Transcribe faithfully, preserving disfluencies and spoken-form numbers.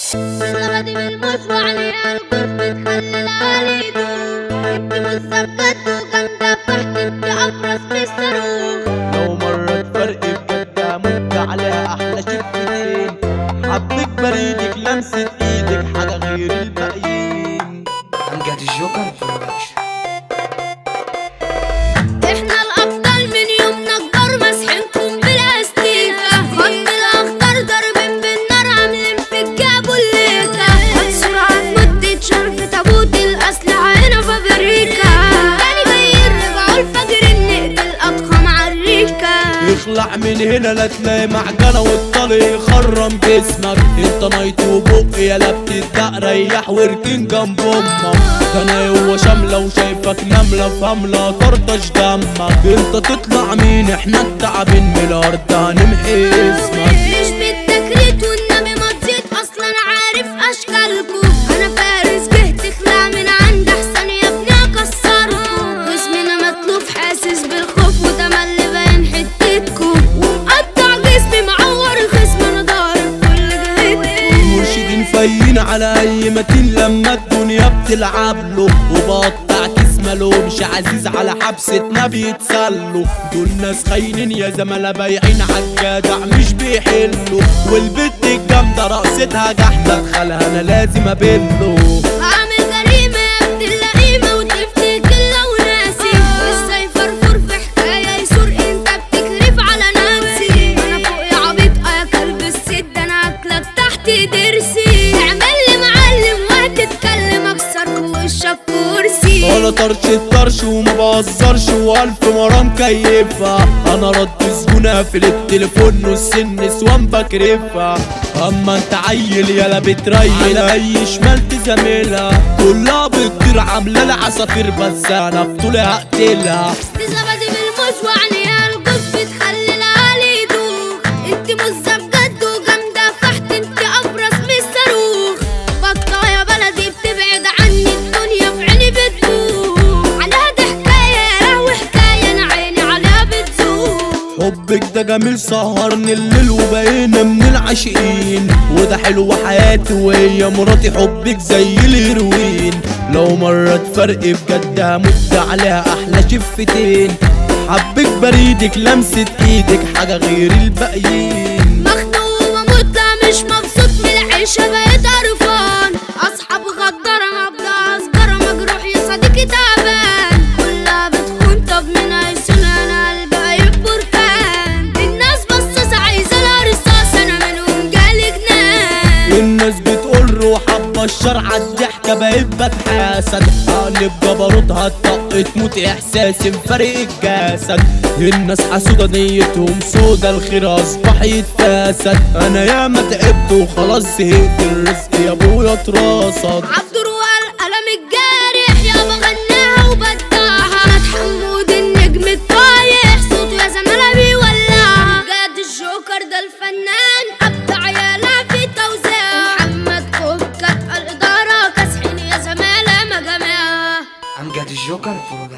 زبدي بالموز وعليها الجوز بتخلي العالي يدوب. انت مزة بجد وجامدة فحت، انت افرس من الصاروخ. لو مرة فرق بجد هموت عليها احلى شفتين. حبك بريدك لمسة ايدك حاجة غير الباقيين. امجد الجوكر برودكشن. احنا الابطال من يومنا كبار ماسحينكم بالاستيكة. خط الاخضر ضاربين بالنار عاملين في الجاب والليكة. بسرعة مدة شرف تابوت الاسلحة هنا في امريكا. تاني جايين رجعوا الفجر نقتل اضخم عالريكة. يخلع من هنا لا تلاقي معجنة والطلق يخرم جسمك. انت نايت وبق يالا بتدق ريح واركن جنب امك. ده انا هو شاملة وشايفك نملة في هملة طرطش دمك. انت تطلع مين؟ احنا التعبين من الارض هنمحي اسمك. مش بالتكريت والنبي ما تزيد اصلا عارف اشكالكو. انا فارس جه تخلع من عند احسن يا ابني اكسركو. جسمنا متلوف حاسس بالخوف وتملي باين حتتكو. ومقطع جسمي معور الخصم انا ضارب كل جهتكو. مرشدين فايين على اي متين لما الدنيا بتلعب له. وبقطع كسمه مش عزيز على حبستنا بيتسلوا. دول ناس خاينين يا زملاء بايعين عالجدع مش بيحلوا. والبت الجامده رقصتها جحده ادخلها انا لازم ابله. بعمل جريمة يا ابن اللئيمة وتفتكر لو ناسي. ازاي فرفور في حكاية يسور انت بتكرف على نفسي. انا فوق يا عبيط يا كلب السد انا اكلك تحت ضرسي. تعمل لي معلم وهتتكلم اكسر وشك كرسي. ولا طرش الطرش وما بهزرش والف مرة مكيفة. انا رد زبونة في التليفون نص النسوان بكرفها. اما انت عيل يالا بتريل اي شمال تزاملها. كلها بتطير عاملة العصافير بس انا بطولي هقتلها. دي زبدي بالموز وعليها الجوز بتخلي العالي يدوب. انت مزة بجد وجامدة فحت، انت افرس من الصاروخ. بطة يا بلدي بتبعد عني الدنيا في عيني بتدوب. عليها دي حكاية يا لهوي حكاية انا عيني عليها بتزوب. حبك ده جميل سهرني الليل وبقينا من العاشقين. وده حلو حياتي وهي مراتي حبك زي الهيروين. لو مرة تفرق بجد هموت عليها احلى شفتين. حبك بريدك لمسة ايدك حاجة غير الباقيين. مخنوق وبموت لا مش مبسوط من العيشة بقيت قرفان. اصحاب غدارة نبضة أسجارة مجروح يا صديقي تعبان. كلها بتخون طب من هيسون انا قلبي عيب بركان. الناس بصاصة عايزة لها رصاص انا منهم جالي جنان. الناس بتقول روح بشر عالضحكة بقيت بتحاسد. قلب جبروتها الطق تموت احساسي بفرق الجسد. الناس حسودة نيتهم سودا الخير اصبح يتفاسد. انا ياما تعبت وخلاص زهقت الرزق يا ابويا اترصد. عبد الروال قلم الجارح يا بغناها وبدعها. مات حمود النجم الطايح صوته يا زمالة بيولعها. جاد الجوكر ده الفنان ابدع يالا في توزيع. محمد كوكا الادارة كاسحين يا زمالة مجاميع. امجد الجوكر برودكشن.